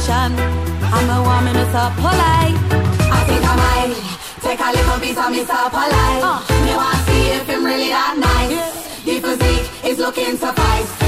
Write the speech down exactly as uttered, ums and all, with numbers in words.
attraction. I'm a woman who's so polite. I think I might take a little piece of me so polite. Uh. Me want to see if him really that nice. Yeah. The physique is looking suffice.